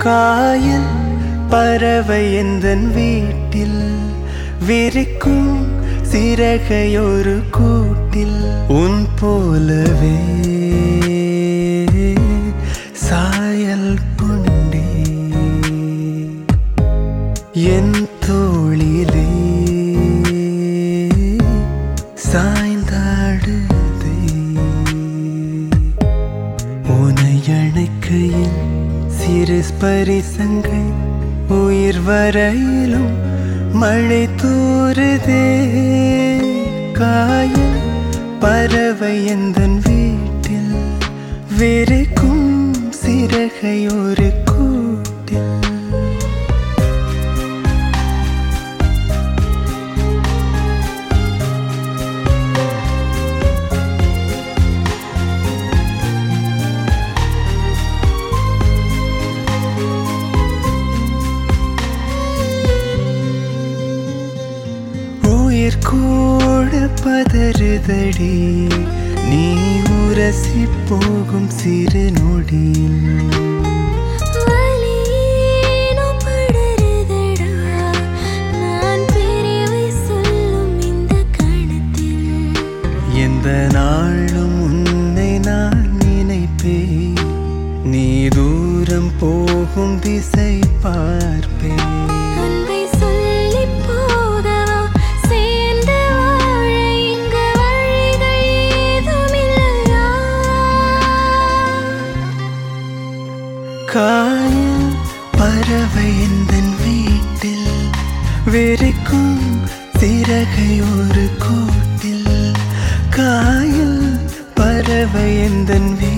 காயல் பறவை எந்தன் வீட்டில் விரிக்கும் சிறகையொரு கூட்டில் உன் போலவே சாயல் கொண்டே என் தோளிலே சாய்ந்தாடுதே உனை அணைக்கையில் சிறு ஸ்பரிசங்கள் உயிர் வரையிலும் மழை தூறுதே காயல் பறவை எந்தன் வீட்டில் விரிக்கும் சிறகையொரு கூட்டில் உயிர் கூட பதறுதடி நீ உரசி போகும் சிறு நொடியில் எந்த நாளும் உன்னை நான் நினைப்பேன் நீ தூரம் போகும் திசை பார்ப்பேன் காயல் பறவை எந்தன் வீட்டில் விரிக்கும் சிறகையொரு கூட்டில் காயல் பறவை எந்தன்